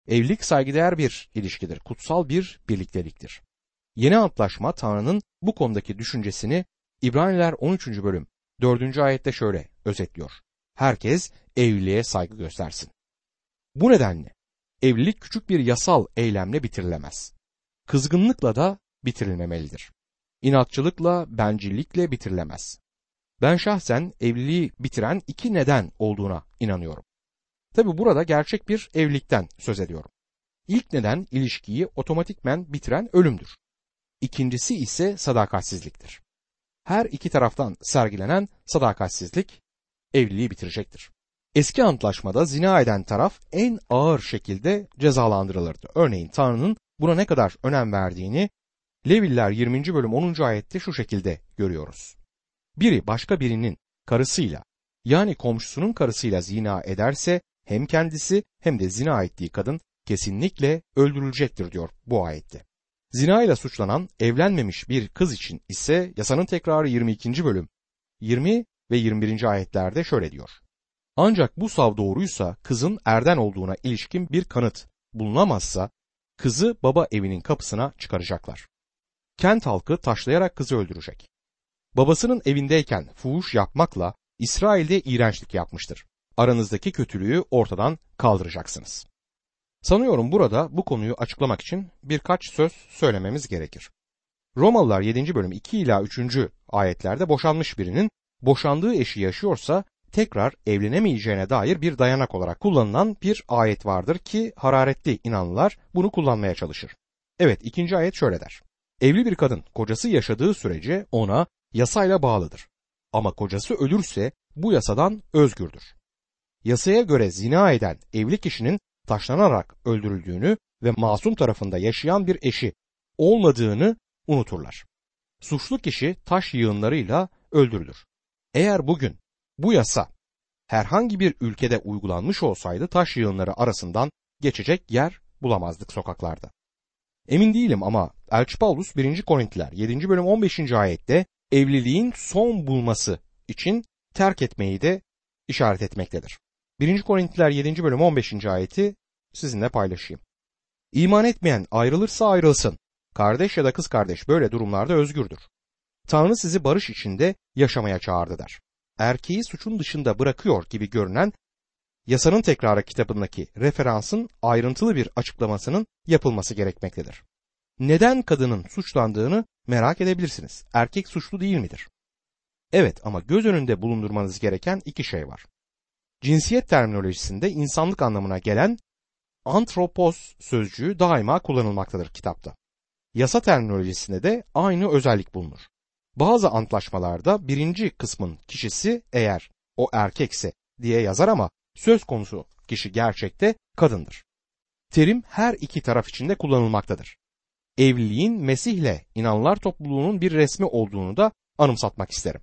Evlilik saygıdeğer bir ilişkidir, kutsal bir birlikteliktir. Yeni antlaşma Tanrı'nın bu konudaki düşüncesini İbraniler 13. bölüm 4. ayette şöyle özetliyor. Herkes evliliğe saygı göstersin. Bu nedenle evlilik küçük bir yasal eylemle bitirilemez. Kızgınlıkla da bitirilmemelidir. İnatçılıkla, bencillikle bitirilemez. Ben şahsen evliliği bitiren iki neden olduğuna inanıyorum. Tabi burada gerçek bir evlilikten söz ediyorum. İlk neden ilişkiyi otomatikmen bitiren ölümdür. İkincisi ise sadakatsizliktir. Her iki taraftan sergilenen sadakatsizlik evliliği bitirecektir. Eski antlaşmada zina eden taraf en ağır şekilde cezalandırılırdı. Örneğin Tanrı'nın buna ne kadar önem verdiğini Leviller 20. bölüm 10. ayette şu şekilde görüyoruz. Biri başka birinin karısıyla yani komşusunun karısıyla zina ederse hem kendisi hem de zina ettiği kadın kesinlikle öldürülecektir diyor bu ayette. Zina ile suçlanan evlenmemiş bir kız için ise yasanın tekrarı 22. bölüm 20 ve 21. ayetlerde şöyle diyor. Ancak bu sav doğruysa kızın erden olduğuna ilişkin bir kanıt bulunamazsa kızı baba evinin kapısına çıkaracaklar. Kent halkı taşlayarak kızı öldürecek. Babasının evindeyken fuhuş yapmakla İsrail'de iğrençlik yapmıştır. Aranızdaki kötülüğü ortadan kaldıracaksınız. Sanıyorum burada bu konuyu açıklamak için birkaç söz söylememiz gerekir. Romalılar 7. bölüm 2 ila 3. ayetlerde boşanmış birinin boşandığı eşi yaşıyorsa tekrar evlenemeyeceğine dair bir dayanak olarak kullanılan bir ayet vardır ki hararetli inanlılar bunu kullanmaya çalışır. Evet, 2. ayet şöyle der. Evli bir kadın kocası yaşadığı sürece ona yasayla bağlıdır. Ama kocası ölürse bu yasadan özgürdür. Yasaya göre zina eden evli kişinin taşlanarak öldürüldüğünü ve masum tarafında yaşayan bir eşi olmadığını unuturlar. Suçlu kişi taş yığınlarıyla öldürülür. Eğer bugün bu yasa herhangi bir ülkede uygulanmış olsaydı taş yığınları arasından geçecek yer bulamazdık sokaklarda. Emin değilim ama Elçi Paulus 1. Korintiler 7. bölüm 15. ayette evliliğin son bulması için terk etmeyi de işaret etmektedir. 1. Korintiler 7. bölüm 15. ayeti sizinle paylaşayım. İman etmeyen ayrılırsa ayrılsın. Kardeş ya da kız kardeş böyle durumlarda özgürdür. Tanrı sizi barış içinde yaşamaya çağırdı der. Erkeği suçun dışında bırakıyor gibi görünen Yasanın Tekrarı kitabındaki referansın ayrıntılı bir açıklamasının yapılması gerekmektedir. Neden kadının suçlandığını merak edebilirsiniz. Erkek suçlu değil midir? Evet, ama göz önünde bulundurmanız gereken iki şey var. Cinsiyet terminolojisinde insanlık anlamına gelen antropos sözcüğü daima kullanılmaktadır kitapta. Yasa terminolojisinde de aynı özellik bulunur. Bazı antlaşmalarda birinci kısmın kişisi eğer o erkekse diye yazar ama söz konusu kişi gerçekte kadındır. Terim her iki taraf için de kullanılmaktadır. Evliliğin Mesih'le inanlar topluluğunun bir resmi olduğunu da anımsatmak isterim.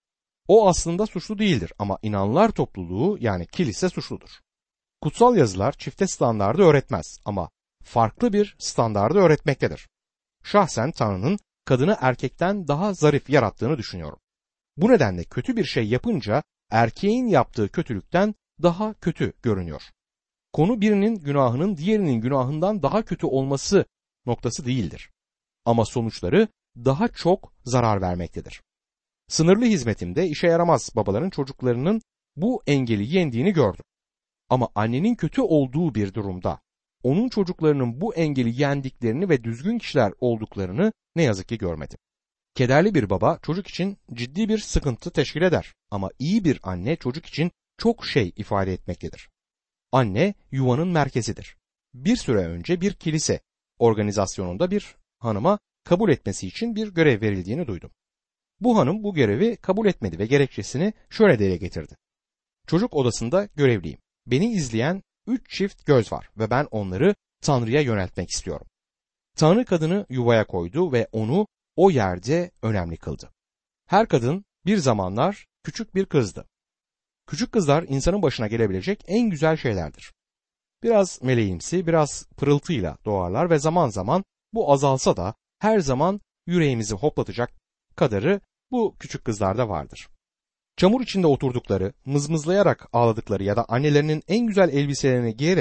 O aslında suçlu değildir ama inanlar topluluğu yani kilise suçludur. Kutsal yazılar çifte standardı öğretmez ama farklı bir standardı öğretmektedir. Şahsen Tanrı'nın kadını erkekten daha zarif yarattığını düşünüyorum. Bu nedenle kötü bir şey yapınca erkeğin yaptığı kötülükten daha kötü görünüyor. Konu birinin günahının diğerinin günahından daha kötü olması noktası değildir. Ama sonuçları daha çok zarar vermektedir. Sınırlı hizmetimde işe yaramaz babaların çocuklarının bu engeli yendiğini gördüm. Ama annenin kötü olduğu bir durumda onun çocuklarının bu engeli yendiklerini ve düzgün kişiler olduklarını ne yazık ki görmedim. Kederli bir baba çocuk için ciddi bir sıkıntı teşkil eder ama iyi bir anne çocuk için çok şey ifade etmektedir. Anne yuvanın merkezidir. Bir süre önce bir kilise organizasyonunda bir hanıma kabul etmesi için bir görev verildiğini duydum. Bu hanım bu görevi kabul etmedi ve gerekçesini şöyle dile getirdi. Çocuk odasında görevliyim. Beni izleyen 3 çift göz var ve ben onları Tanrı'ya yöneltmek istiyorum. Tanrı kadını yuvaya koydu ve onu o yerde önemli kıldı. Her kadın bir zamanlar küçük bir kızdı. Küçük kızlar insanın başına gelebilecek en güzel şeylerdir. Biraz meleğimsi, biraz pırıltıyla doğarlar ve zaman zaman bu azalsa da her zaman yüreğimizi hoplatacak kadarı bu küçük kızlarda vardır. Çamur içinde oturdukları, mızmızlayarak ağladıkları ya da annelerinin en güzel elbiselerini giyerek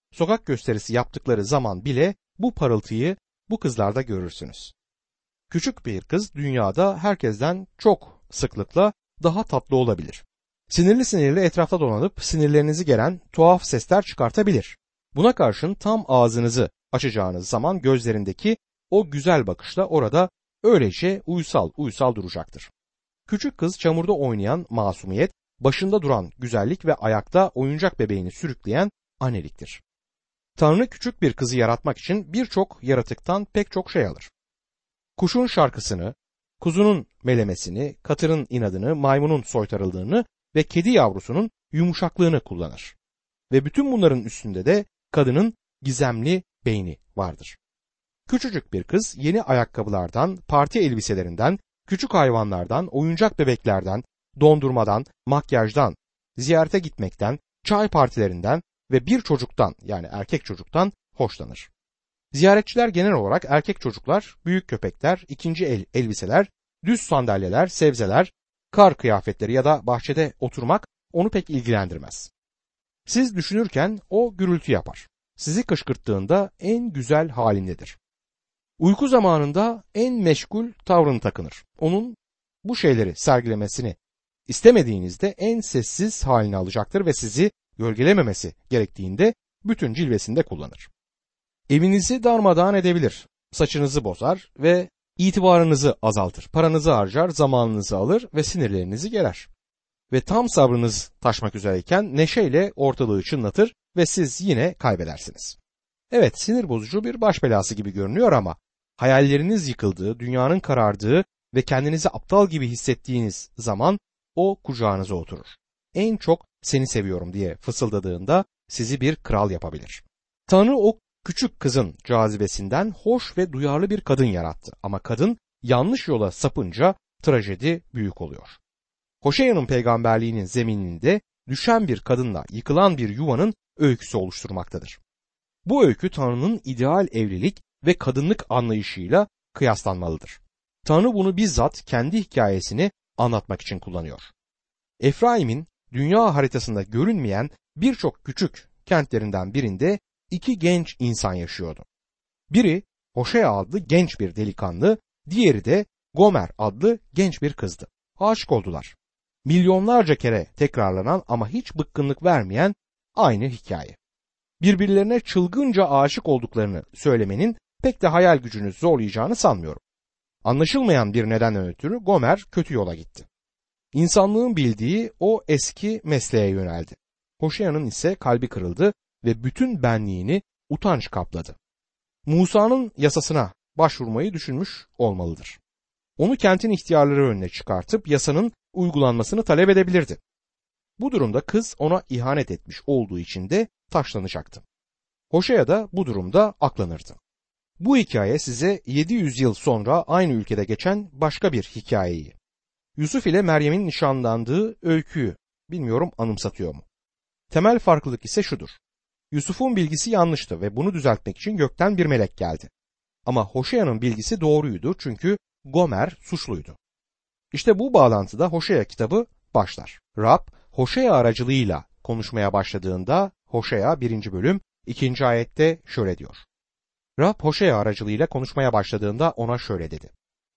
sokak gösterisi yaptıkları zaman bile bu parıltıyı bu kızlarda görürsünüz. Küçük bir kız dünyada herkesten çok sıklıkla daha tatlı olabilir. Sinirli sinirli etrafta dolanıp sinirlerinizi geren tuhaf sesler çıkartabilir. Buna karşın tam ağzınızı açacağınız zaman gözlerindeki o güzel bakışla orada öylece uysal duracaktır. Küçük kız çamurda oynayan masumiyet, başında duran güzellik ve ayakta oyuncak bebeğini sürükleyen anneliktir. Tanrı küçük bir kızı yaratmak için birçok yaratıktan pek çok şey alır. Kuşun şarkısını, kuzunun melemesini, katırın inadını, maymunun soytarıldığını ve kedi yavrusunun yumuşaklığını kullanır. Ve bütün bunların üstünde de kadının gizemli beyni vardır. Küçücük bir kız yeni ayakkabılardan, parti elbiselerinden, küçük hayvanlardan, oyuncak bebeklerden, dondurmadan, makyajdan, ziyarete gitmekten, çay partilerinden ve bir çocuktan yani erkek çocuktan hoşlanır. Ziyaretçiler genel olarak erkek çocuklar, büyük köpekler, ikinci el elbiseler, düz sandalyeler, sebzeler, kar kıyafetleri ya da bahçede oturmak onu pek ilgilendirmez. Siz düşünürken o gürültü yapar. Sizi kışkırttığında en güzel halindedir. Uyku zamanında en meşgul tavrını takınır. Onun bu şeyleri sergilemesini istemediğinizde en sessiz halini alacaktır ve sizi gölgelememesi gerektiğinde bütün cilvesinde kullanır. Evinizi darmadağın edebilir, saçınızı bozar ve itibarınızı azaltır, paranızı harcar, zamanınızı alır ve sinirlerinizi gerer. Ve tam sabrınız taşmak üzereyken neşeyle ortalığı çınlatır ve siz yine kaybedersiniz. Evet, sinir bozucu bir baş belası gibi görünüyor ama hayalleriniz yıkıldığı, dünyanın karardığı ve kendinizi aptal gibi hissettiğiniz zaman o kucağınıza oturur. En çok seni seviyorum diye fısıldadığında sizi bir kral yapabilir. Tanrı o küçük kızın cazibesinden hoş ve duyarlı bir kadın yarattı ama kadın yanlış yola sapınca trajedi büyük oluyor. Hoşeya'nın peygamberliğinin zemininde düşen bir kadınla yıkılan bir yuvanın öyküsü oluşturmaktadır. Bu öykü Tanrı'nın ideal evlilik ve kadınlık anlayışıyla kıyaslanmalıdır. Tanrı bunu bizzat kendi hikayesini anlatmak için kullanıyor. Efraim'in dünya haritasında görünmeyen birçok küçük kentlerinden birinde iki genç insan yaşıyordu. Biri Hoşea adlı genç bir delikanlı, diğeri de Gomer adlı genç bir kızdı. Aşık oldular. Milyonlarca kere tekrarlanan ama hiç bıkkınlık vermeyen aynı hikaye. Birbirlerine çılgınca aşık olduklarını söylemenin pek de hayal gücünü zorlayacağını sanmıyorum. Anlaşılmayan bir nedenden ötürü Gomer kötü yola gitti. İnsanlığın bildiği o eski mesleğe yöneldi. Hoşea'nın ise kalbi kırıldı ve bütün benliğini utanç kapladı. Musa'nın yasasına başvurmayı düşünmüş olmalıdır. Onu kentin ihtiyarları önüne çıkartıp yasanın uygulanmasını talep edebilirdi. Bu durumda kız ona ihanet etmiş olduğu için de taşlanacaktı. Hoşea da bu durumda aklanırdı. Bu hikaye size 700 yıl sonra aynı ülkede geçen başka bir hikayeyi, Yusuf ile Meryem'in nişanlandığı öyküyü bilmiyorum anımsatıyor mu? Temel farklılık ise şudur. Yusuf'un bilgisi yanlıştı ve bunu düzeltmek için gökten bir melek geldi. Ama Hoşea'nın bilgisi doğruydu çünkü Gomer suçluydu. İşte bu bağlantıda Hoşea kitabı başlar. Rab Hoşea aracılığıyla konuşmaya başladığında Hoşea 1. bölüm 2. ayette şöyle diyor. Rab Hoşea aracılığıyla konuşmaya başladığında ona şöyle dedi.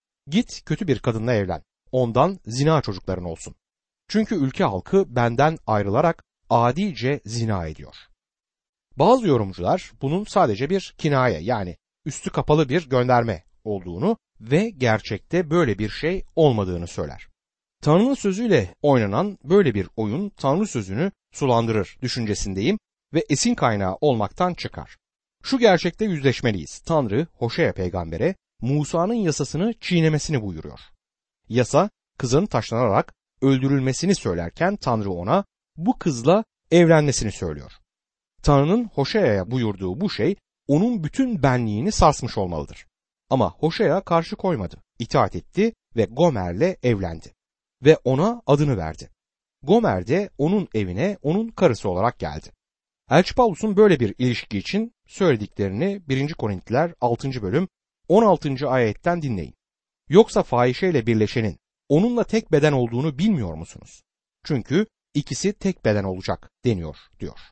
Git kötü bir kadınla evlen. Ondan zina çocukların olsun. Çünkü ülke halkı benden ayrılarak adice zina ediyor. Bazı yorumcular bunun sadece bir kinaye yani üstü kapalı bir gönderme olduğunu ve gerçekte böyle bir şey olmadığını söyler. Tanrı'nın sözüyle oynanan böyle bir oyun Tanrı sözünü sulandırır düşüncesindeyim ve esin kaynağı olmaktan çıkar. Şu gerçekte yüzleşmeliyiz. Tanrı Hoşea peygambere Musa'nın yasasını çiğnemesini buyuruyor. Yasa kızın taşlanarak öldürülmesini söylerken Tanrı ona bu kızla evlenmesini söylüyor. Tanrı'nın Hoşea'ya buyurduğu bu şey onun bütün benliğini sarsmış olmalıdır. Ama Hoşea karşı koymadı, itaat etti ve Gomer'le evlendi ve ona adını verdi. Gomer de onun evine onun karısı olarak geldi. Elçi Pavlus'un böyle bir ilişki için söylediklerini 1. Korintiler 6. bölüm 16. ayetten dinleyin. Yoksa fahişeyle birleşenin onunla tek beden olduğunu bilmiyor musunuz? Çünkü ikisi tek beden olacak deniyor diyor.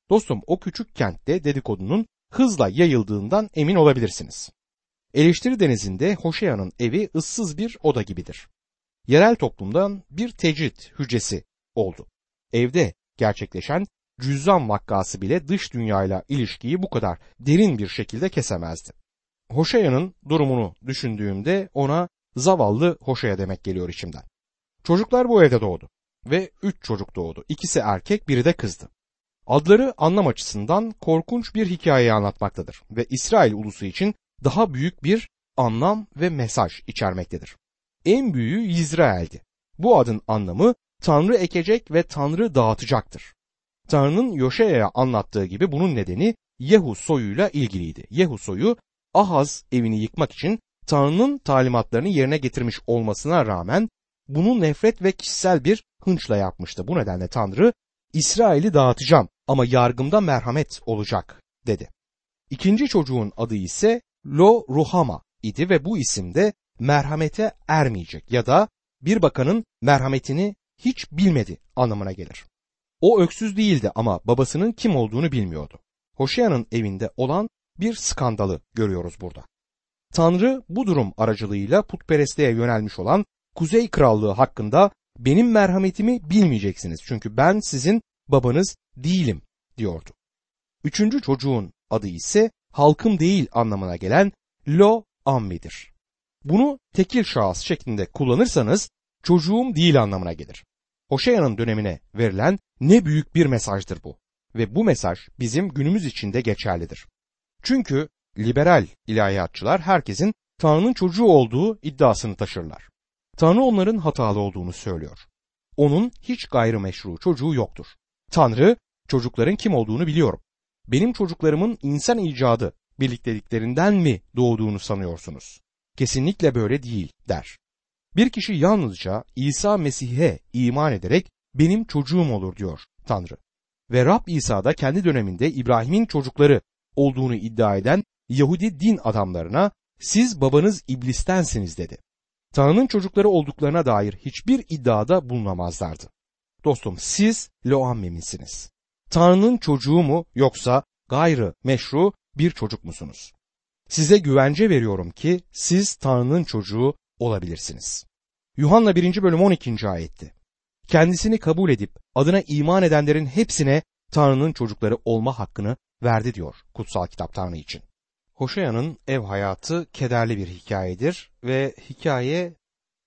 Dostum, o küçük kentte dedikodunun hızla yayıldığından emin olabilirsiniz. Eleştiri denizinde Hoşea'nın evi ıssız bir oda gibidir. Yerel toplumdan bir tecrit hücresi oldu. Evde gerçekleşen cüzzam vakası bile dış dünyayla ilişkiyi bu kadar derin bir şekilde kesemezdi. Hoşea'nın durumunu düşündüğümde ona zavallı Hoşea demek geliyor içimden. Çocuklar bu evde doğdu ve 3 çocuk doğdu. İkisi erkek, biri de kızdı. Adları anlam açısından korkunç bir hikayeyi anlatmaktadır ve İsrail ulusu için daha büyük bir anlam ve mesaj içermektedir. En büyüğü Yizrael'di. Bu adın anlamı Tanrı ekecek ve Tanrı dağıtacaktır. Tanrı'nın Yoşea'ya anlattığı gibi bunun nedeni Yehu soyuyla ilgiliydi. Yehu soyu Ahaz evini yıkmak için Tanrı'nın talimatlarını yerine getirmiş olmasına rağmen bunu nefret ve kişisel bir hınçla yapmıştı. Bu nedenle Tanrı İsrail'i dağıtacağım ama yargımda merhamet olacak dedi. İkinci çocuğun adı ise Lo Ruhama idi ve bu isim de merhamete ermeyecek ya da bir bakanın merhametini hiç bilmedi anlamına gelir. O öksüz değildi ama babasının kim olduğunu bilmiyordu. Hoşea'nın evinde olan bir skandalı görüyoruz burada. Tanrı bu durum aracılığıyla putperestliğe yönelmiş olan Kuzey Krallığı hakkında benim merhametimi bilmeyeceksiniz çünkü ben sizin babanız değilim diyordu. Üçüncü çocuğun adı ise halkım değil anlamına gelen Lo Ammi'dir. Bunu tekil şahıs şeklinde kullanırsanız çocuğum değil anlamına gelir. Hoşea'nın dönemine verilen ne büyük bir mesajdır bu ve bu mesaj bizim günümüz için de geçerlidir. Çünkü liberal ilahiyatçılar herkesin Tanrı'nın çocuğu olduğu iddiasını taşırlar. Tanrı onların hatalı olduğunu söylüyor. Onun hiç gayrimeşru çocuğu yoktur. Tanrı çocukların kim olduğunu biliyorum. Benim çocuklarımın insan icadı birlikteliklerinden mi doğduğunu sanıyorsunuz? Kesinlikle böyle değil der. Bir kişi yalnızca İsa Mesih'e iman ederek benim çocuğum olur diyor Tanrı. Ve Rab İsa da kendi döneminde İbrahim'in çocukları olduğunu iddia eden Yahudi din adamlarına siz babanız iblistensiniz dedi. Tanrı'nın çocukları olduklarına dair hiçbir iddiada bulunamazlardı. Dostum, siz Loammi misiniz? Tanrı'nın çocuğu mu yoksa gayrı meşru bir çocuk musunuz? Size güvence veriyorum ki siz Tanrı'nın çocuğu olabilirsiniz. Yuhanna 1. bölüm 12. ayetti. Kendisini kabul edip adına iman edenlerin hepsine Tanrı'nın çocukları olma hakkını verdi diyor kutsal kitap Tanrı için. Hoşea'nın ev hayatı kederli bir hikayedir ve hikaye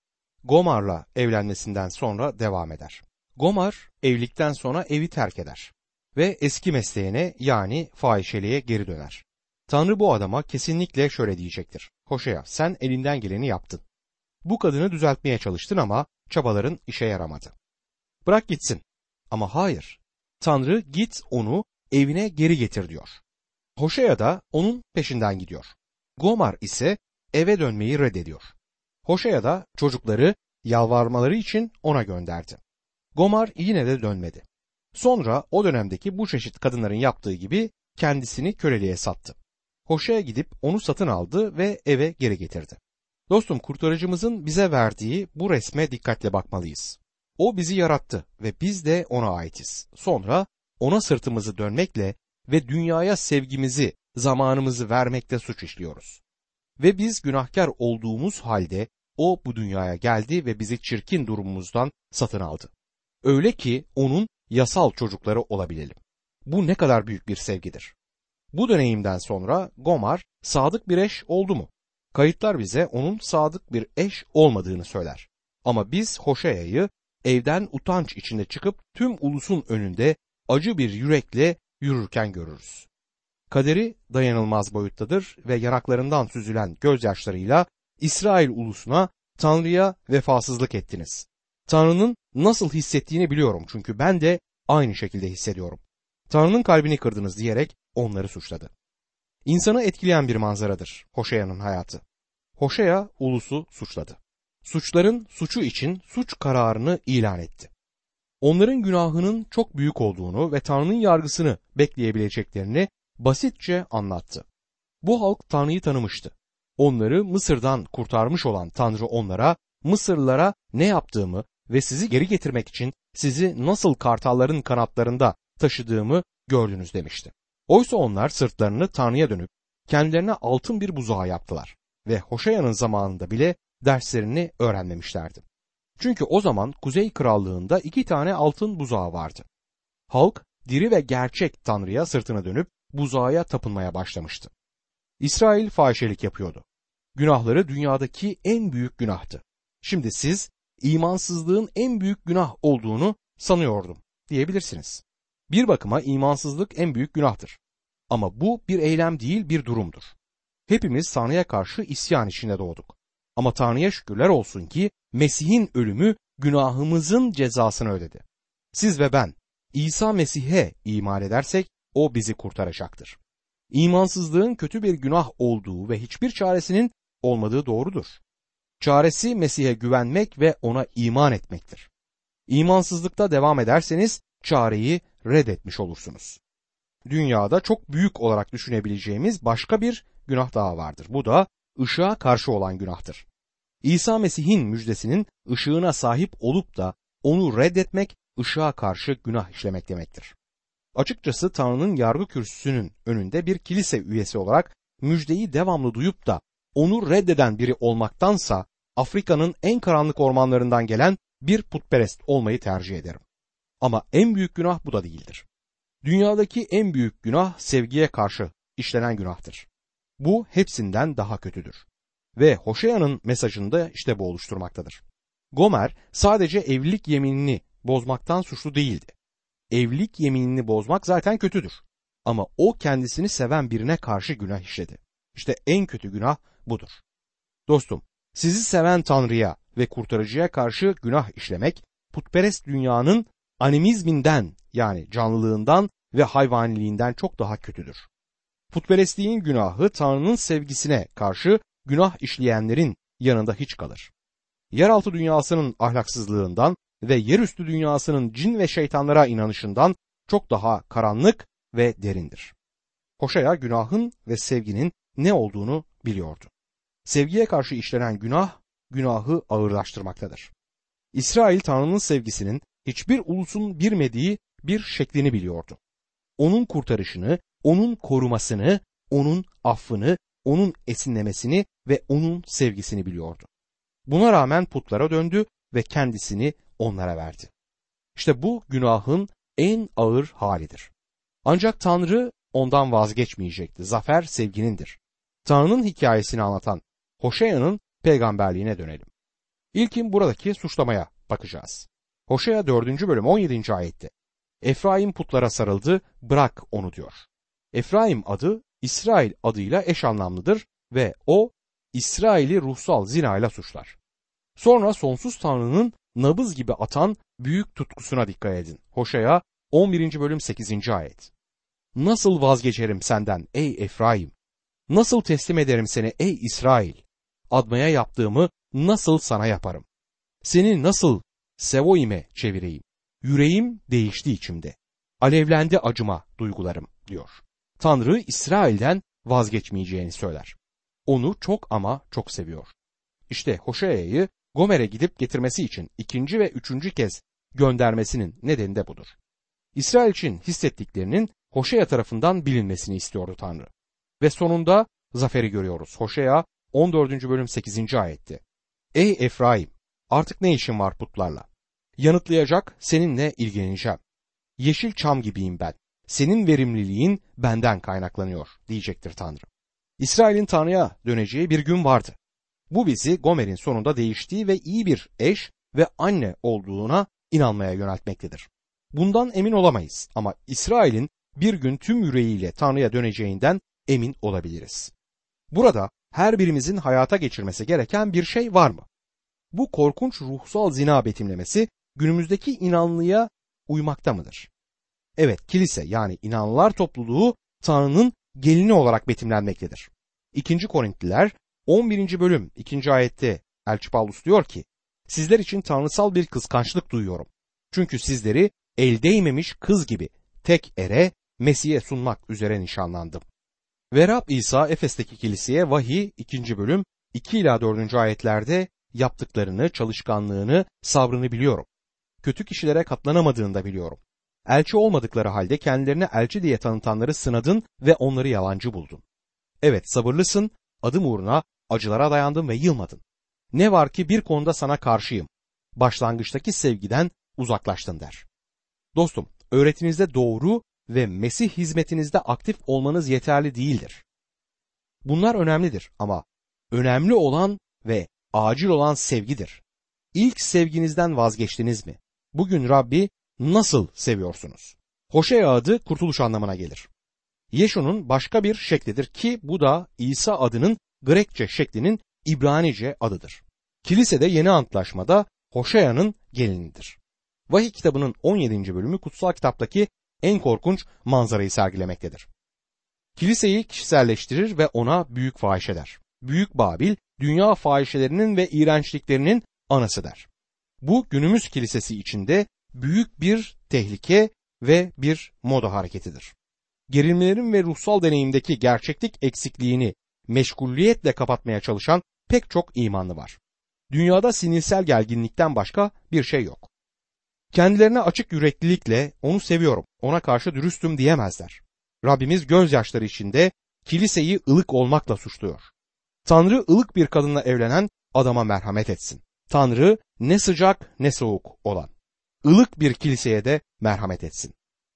Gomar'la evlenmesinden sonra devam eder. Gomar evlilikten sonra evi terk eder ve eski mesleğine yani fahişeliğe geri döner. Tanrı bu adama kesinlikle şöyle diyecektir. Hoşea, sen elinden geleni yaptın. Bu kadını düzeltmeye çalıştın ama çabaların işe yaramadı. Bırak gitsin. Ama hayır. Tanrı git onu evine geri getir diyor. Hoşea da onun peşinden gidiyor. Gomar ise eve dönmeyi reddediyor. Hoşea da çocukları yalvarmaları için ona gönderdi. Gomar yine de dönmedi. Sonra o dönemdeki bu çeşit kadınların yaptığı gibi kendisini köleliğe sattı. Hoşea gidip onu satın aldı ve eve geri getirdi. Dostum, kurtarıcımızın bize verdiği bu resme dikkatle bakmalıyız. O bizi yarattı ve biz de ona aitiz. Sonra ona sırtımızı dönmekle ve dünyaya sevgimizi, zamanımızı vermekte suç işliyoruz. Ve biz günahkar olduğumuz halde o bu dünyaya geldi ve bizi çirkin durumumuzdan satın aldı. Öyle ki onun yasal çocukları olabilelim. Bu ne kadar büyük bir sevgidir. Bu deneyimden sonra Gomar sadık bir eş oldu mu? Kayıtlar bize onun sadık bir eş olmadığını söyler. Ama biz Hoşea'yı evden utanç içinde çıkıp tüm ulusun önünde acı bir yürekle yürürken görürüz. Kaderi dayanılmaz boyuttadır ve yanaklarından süzülen gözyaşlarıyla İsrail ulusuna, Tanrı'ya vefasızlık ettiniz. Tanrı'nın nasıl hissettiğini biliyorum çünkü ben de aynı şekilde hissediyorum. Tanrı'nın kalbini kırdınız diyerek onları suçladı. İnsanı etkileyen bir manzaradır Hoşea'nın hayatı. Hoşea ulusu suçladı. Suçların suçu için suç kararını ilan etti. Onların günahının çok büyük olduğunu ve Tanrı'nın yargısını bekleyebileceklerini basitçe anlattı. Bu halk Tanrı'yı tanımıştı. Onları Mısır'dan kurtarmış olan Tanrı onlara, Mısırlılara ne yaptığımı ve sizi geri getirmek için sizi nasıl kartalların kanatlarında taşıdığımı gördünüz demişti. Oysa onlar sırtlarını Tanrı'ya dönüp kendilerine altın bir buzağı yaptılar ve Hoşeya'nın zamanında bile derslerini öğrenmemişlerdi. Çünkü o zaman Kuzey Krallığı'nda 2 tane altın buzağı vardı. Halk diri ve gerçek Tanrı'ya sırtını dönüp buzağa tapınmaya başlamıştı. İsrail fahişelik yapıyordu. Günahları dünyadaki en büyük günahtı. Şimdi siz imansızlığın en büyük günah olduğunu sanıyordum diyebilirsiniz. Bir bakıma imansızlık en büyük günahtır. Ama bu bir eylem değil, bir durumdur. Hepimiz Tanrı'ya karşı isyan içinde doğduk. Ama Tanrı'ya şükürler olsun ki Mesih'in ölümü günahımızın cezasını ödedi. Siz ve ben İsa Mesih'e iman edersek o bizi kurtaracaktır. İmansızlığın kötü bir günah olduğu ve hiçbir çaresinin olmadığı doğrudur. Çaresi Mesih'e güvenmek ve ona iman etmektir. İmansızlıkta devam ederseniz çareyi reddetmiş olursunuz. Dünyada çok büyük olarak düşünebileceğimiz başka bir günah daha vardır. Bu da ışığa karşı olan günahtır. İsa Mesih'in müjdesinin ışığına sahip olup da onu reddetmek ışığa karşı günah işlemek demektir. Açıkçası Tanrı'nın yargı kürsüsünün önünde bir kilise üyesi olarak müjdeyi devamlı duyup da onu reddeden biri olmaktansa Afrika'nın en karanlık ormanlarından gelen bir putperest olmayı tercih ederim. Ama en büyük günah bu da değildir. Dünyadaki en büyük günah sevgiye karşı işlenen günahtır. Bu hepsinden daha kötüdür. Ve Hoşeya'nın mesajında işte bu oluşturmaktadır. Gomer sadece evlilik yeminini bozmaktan suçlu değildi. Evlilik yeminini bozmak zaten kötüdür. Ama o kendisini seven birine karşı günah işledi. İşte en kötü günah budur. Dostum, sizi seven Tanrı'ya ve kurtarıcıya karşı günah işlemek, putperest dünyanın animizminden yani canlılığından ve hayvaniliğinden çok daha kötüdür. Putperestliğin günahı Tanrı'nın sevgisine karşı günah işleyenlerin yanında hiç kalır. Yeraltı dünyasının ahlaksızlığından ve yerüstü dünyasının cin ve şeytanlara inanışından çok daha karanlık ve derindir. Hoşea günahın ve sevginin ne olduğunu biliyordu. Sevgiye karşı işlenen günah, günahı ağırlaştırmaktadır. İsrail Tanrı'nın sevgisinin hiçbir ulusun bilmediği bir şeklini biliyordu. Onun kurtarışını, onun korumasını, onun affını, onun esinlemesini ve onun sevgisini biliyordu. Buna rağmen putlara döndü ve kendisini onlara verdi. İşte bu günahın en ağır halidir. Ancak Tanrı ondan vazgeçmeyecekti. Zafer sevginindir. Tanrı'nın hikayesini anlatan Hoşeya'nın peygamberliğine dönelim. İlkin buradaki suçlamaya bakacağız. Hoşea 4. bölüm 17. ayette Efraim putlara sarıldı, bırak onu diyor. Efraim adı İsrail adıyla eş anlamlıdır ve o İsrail'i ruhsal zinayla suçlar. Sonra sonsuz Tanrı'nın nabız gibi atan büyük tutkusuna dikkat edin. Hoşea 11. bölüm 8. ayet. Nasıl vazgeçerim senden ey Efraim? Nasıl teslim ederim seni ey İsrail? Admaya yaptığımı nasıl sana yaparım? Seni nasıl Sevoim'e çevireyim? Yüreğim değişti içimde. Alevlendi acıma duygularım diyor. Tanrı İsrail'den vazgeçmeyeceğini söyler. Onu çok ama çok seviyor. İşte Hoşea'yı Gomer'e gidip getirmesi için 2. ve 3. kez göndermesinin nedeni de budur. İsrail için hissettiklerinin Hoşea tarafından bilinmesini istiyordu Tanrı. Ve sonunda zaferi görüyoruz. Hoşea 14. bölüm 8. ayette. Ey Efraim, artık ne işin var putlarla? Yanıtlayacak, seninle ilgileneceğim. Yeşil çam gibiyim ben. Senin verimliliğin benden kaynaklanıyor diyecektir Tanrı. İsrail'in Tanrı'ya döneceği bir gün vardı. Bu bizi Gomer'in sonunda değiştiği ve iyi bir eş ve anne olduğuna inanmaya yöneltmektedir. Bundan emin olamayız ama İsrail'in bir gün tüm yüreğiyle Tanrı'ya döneceğinden emin olabiliriz. Burada her birimizin hayata geçirmesi gereken bir şey var mı? Bu korkunç ruhsal zina betimlemesi günümüzdeki inanlıya uymakta mıdır? Evet, kilise yani inanlılar topluluğu Tanrı'nın gelini olarak betimlenmektedir. 2. Korintliler 11. bölüm 2. ayette Elçi Pavlus diyor ki, sizler için tanrısal bir kıskançlık duyuyorum. Çünkü sizleri el değmemiş kız gibi tek ere Mesih'e sunmak üzere nişanlandım. Ve Rab İsa Efes'teki kiliseye vahiy 2. bölüm 2 ila 4. ayetlerde yaptıklarını, çalışkanlığını, sabrını biliyorum. Kötü kişilere katlanamadığını da biliyorum. elçi olmadıkları halde kendilerine elçi diye tanıtanları sınadın ve onları yalancı buldun. Evet, sabırlısın, adım uğruna acılara dayandın ve yılmadın. Ne var ki bir konuda sana karşıyım. Başlangıçtaki sevgiden uzaklaştın der. Dostum, öğretinizde doğru ve Mesih hizmetinizde aktif olmanız yeterli değildir. Bunlar önemlidir ama önemli olan ve acil olan sevgidir. İlk sevginizden vazgeçtiniz mi? Bugün Rabbi nasıl seviyorsunuz? Hoşea adı kurtuluş anlamına gelir. Yeşu'nun başka bir şeklidir ki bu da İsa adının Grekçe şeklinin İbranice adıdır. Kilisede yeni antlaşmada Hoşea'nın gelinidir. Vahiy kitabının 17. bölümü kutsal kitaptaki en korkunç manzarayı sergilemektedir. Kiliseyi kişiselleştirir ve ona büyük fahiş eder. Büyük Babil, dünya fahişelerinin ve iğrençliklerinin anası der. Bu günümüz kilisesi içinde büyük bir tehlike ve bir moda hareketidir. Gerilmelerin ve ruhsal deneyimdeki gerçeklik eksikliğini meşgulliyetle kapatmaya çalışan pek çok imanlı var. Dünyada sinirsel gerginlikten başka bir şey yok. Kendilerine açık yüreklilikle onu seviyorum, ona karşı dürüstüm diyemezler. Rabbimiz gözyaşları içinde kiliseyi ılık olmakla suçluyor. Tanrı ılık bir kadınla evlenen adama merhamet etsin. Tanrı ne sıcak ne soğuk olan, ılık bir kiliseye de merhamet etsin.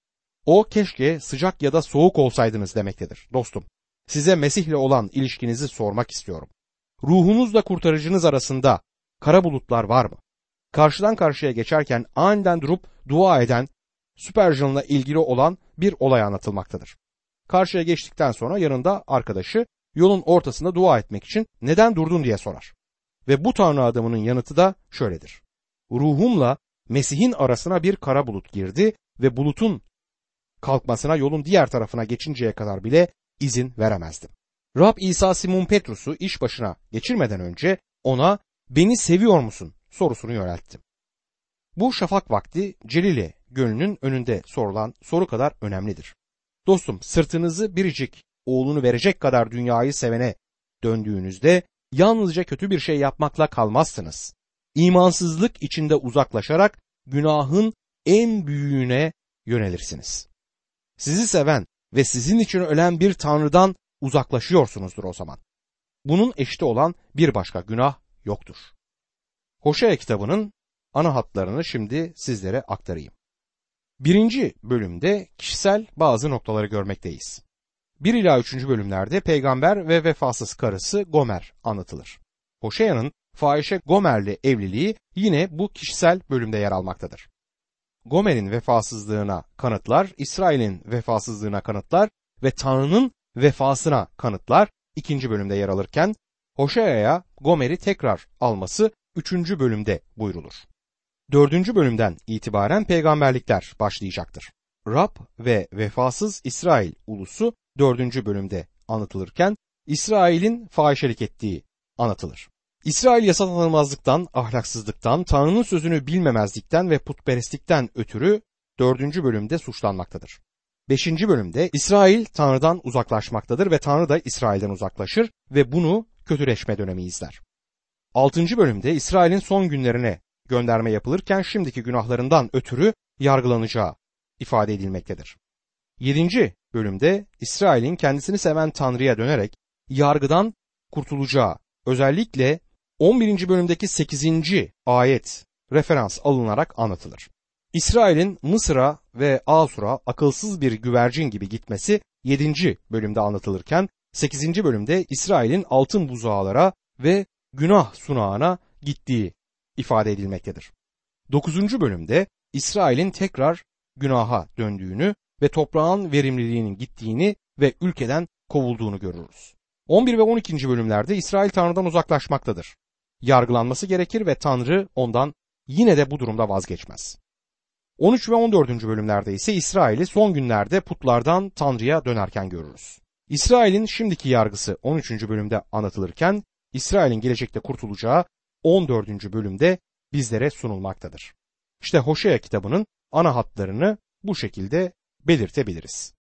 O keşke sıcak ya da soğuk olsaydınız demektedir. Dostum, size Mesih'le olan ilişkinizi sormak istiyorum. Ruhunuzla kurtarıcınız arasında kara bulutlar var mı? Karşıdan karşıya geçerken aniden durup dua eden, Spurgeon'la ilgili olan bir olay anlatılmaktadır. Karşıya geçtikten sonra yanında arkadaşı yolun ortasında dua etmek için neden durdun diye sorar. Ve bu Tanrı adamının yanıtı da şöyledir. Ruhumla Mesih'in arasına bir kara bulut girdi ve bulutun kalkmasına yolun diğer tarafına geçinceye kadar bile izin veremezdim. Rab İsa Simon Petrus'u iş başına geçirmeden önce ona beni seviyor musun sorusunu yöneltti. Bu şafak vakti Celile Gölü'nün önünde sorulan soru kadar önemlidir. Dostum, sırtınızı biricik oğlunu verecek kadar dünyayı sevene döndüğünüzde yalnızca kötü bir şey yapmakla kalmazsınız. İmansızlık içinde uzaklaşarak günahın en büyüğüne yönelirsiniz. Sizi seven ve sizin için ölen bir Tanrı'dan uzaklaşıyorsunuzdur o zaman. Bunun eşiti olan bir başka günah yoktur. Hoşea kitabının ana hatlarını şimdi sizlere aktarayım. 1. bölümde kişisel bazı noktaları görmekteyiz. 1 ila 3. bölümlerde peygamber ve vefasız karısı Gomer anlatılır. Hoşea'nın fahişe Gomer'le evliliği yine bu kişisel bölümde yer almaktadır. Gomer'in vefasızlığına kanıtlar, İsrail'in vefasızlığına kanıtlar ve Tanrı'nın vefasına kanıtlar 2. bölümde yer alırken Hoşea'ya Gomer'i tekrar alması 3. bölümde buyrulur. 4. bölümden itibaren peygamberlikler başlayacaktır. Rab ve vefasız İsrail ulusu 4. bölümde anlatılırken İsrail'in fahişelik ettiği anlatılır. İsrail yasa tanımazlıktan, ahlaksızlıktan, Tanrı'nın sözünü bilmemezlikten ve putperestlikten ötürü 4. bölümde suçlanmaktadır. 5. bölümde İsrail Tanrı'dan uzaklaşmaktadır ve Tanrı da İsrail'den uzaklaşır ve bunu kötüleşme dönemi izler. 6. bölümde İsrail'in son günlerine gönderme yapılırken şimdiki günahlarından ötürü yargılanacağı ifade edilmektedir. 7. bölümde İsrail'in kendisini seven Tanrı'ya dönerek yargıdan kurtulacağı, özellikle 11. bölümdeki 8. ayet referans alınarak anlatılır. İsrail'in Mısır'a ve Asur'a akılsız bir güvercin gibi gitmesi 7. bölümde anlatılırken 8. bölümde İsrail'in altın buzağlara ve günah sunağına gittiği ifade edilmektedir. 9. bölümde İsrail'in tekrar günaha döndüğünü ve toprağın verimliliğinin gittiğini ve ülkeden kovulduğunu görürüz. 11 ve 12. bölümlerde İsrail Tanrı'dan uzaklaşmaktadır. Yargılanması gerekir ve Tanrı ondan yine de bu durumda vazgeçmez. 13 ve 14. bölümlerde ise İsrail'i son günlerde putlardan Tanrı'ya dönerken görürüz. İsrail'in şimdiki yargısı 13. bölümde anlatılırken İsrail'in gelecekte kurtulacağı 14. bölümde bizlere sunulmaktadır. İşte Hoşea kitabının ana hatlarını bu şekilde belirtebiliriz.